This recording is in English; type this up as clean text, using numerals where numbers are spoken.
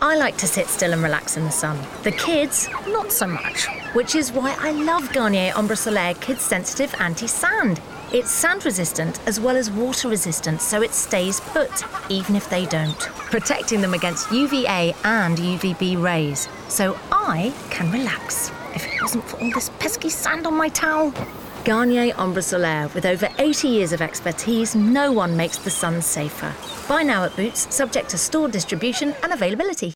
I like to sit still and relax in the sun. The kids, not so much. Which is why I love Garnier Ombre Solaire Kids Sensitive Anti-Sand. It's sand resistant as well as water resistant, so it stays put, even if they don't, protecting them against UVA and UVB rays. So I can relax, if it wasn't for all this pesky sand on my towel. Garnier Ombre Solaire, with over 80 years of expertise, no one makes the sun safer. Buy now at Boots, subject to store distribution and availability.